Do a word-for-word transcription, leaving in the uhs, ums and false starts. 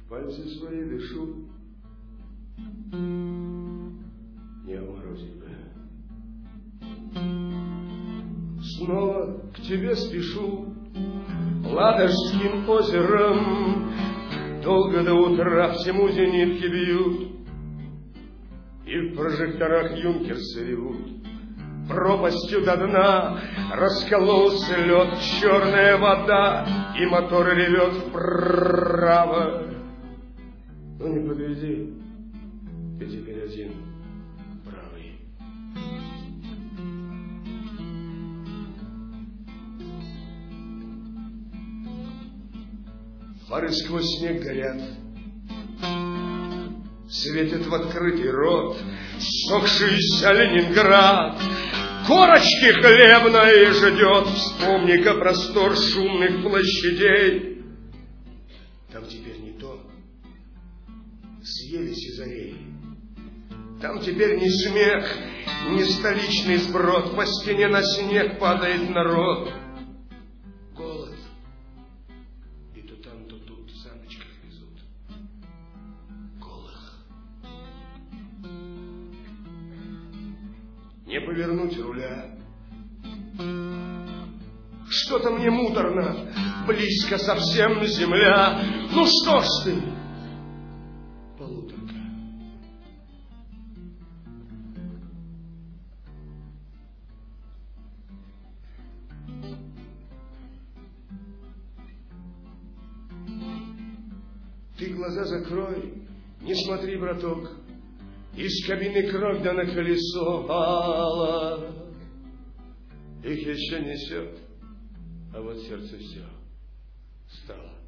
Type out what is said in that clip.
пальцы свои дышу. Не уморозить бы. Снова к тебе спешу, Ладожским озером. Долго до утра всему зенитки бьют, и в прожекторах юнкерсы ревут. Пропастью до дна раскололся лед, черная вода, и мотор ревет вправо. Ну не подведи, ты теперь один правый. Фары сквозь снег горят, светит в открытый рот ссохшийся Ленинград. Корочки хлебной ждет, вспомни-ка простор шумных площадей. Там теперь не то, съели сизарей. Там теперь ни смех, ни столичный сброд, по стене на снег падает народ. Голод, и то там, то тут в саночках везут. Голых. Не повернуть руля. Что-то мне муторно, близко совсем земля. Ну что ж ты, полуторка. Ты глаза закрой, не смотри, браток. Из кабины кровь да на колесо ала. Их еще несет, а вот сердце все стало.